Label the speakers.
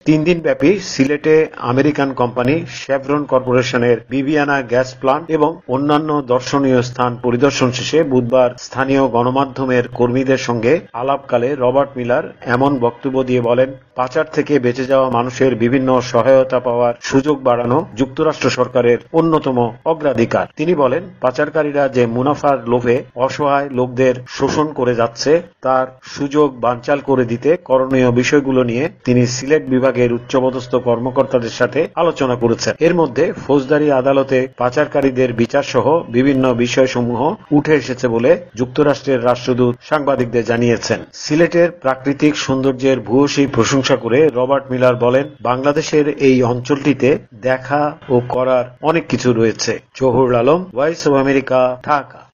Speaker 1: 3 দিনব্যাপী সিলেটে American company Chevron কর্পোরেশনের বিবিয়ানা গ্যাস প্লান্ট এবং অন্যান্য দর্শনীয় স্থান পরিদর্শন শেষে বুধবার স্থানীয় গণমাধ্যমের কর্মীদের সঙ্গে আলাপকালে রবার্ট মিলার এমন বক্তব্য দিয়ে বলেন, পাচার থেকে বেঁচে যাওয়া মানুষের বিভিন্ন সহায়তা পাওয়ার সুযোগ বাড়ানো যুক্তরাষ্ট্র সরকারের অন্যতম অগ্রাধিকার। তিনি বলেন, পাচারকারীরা যে মুনাফার লোভে অসহায় লোকদের শোষণ করে যাচ্ছে তার সুযোগ বানচাল করে দিতে করণীয় বিষয়গুলো নিয়ে তিনি সিলেট বিভাগের উচ্চপদস্থ কর্মকর্তাদের সাথে আলোচনা করেছেন। এর মধ্যে ফৌজদারি আদালতে পাচারকারীদের বিচার সহ বিভিন্ন বিষয়সমূহ উঠে এসেছে বলে যুক্তরাষ্ট্রের রাষ্ট্রদূত সাংবাদিকদের জানিয়েছেন। সিলেটের প্রাকৃতিক সৌন্দর্যের ভূয়সী প্রশংসা করে রবার্ট মিলার বলেন, বাংলাদেশের এই অঞ্চলটিতে দেখা ও করার অনেক কিছু রয়েছে। Jahurul Alam, Voice of America, Dhaka.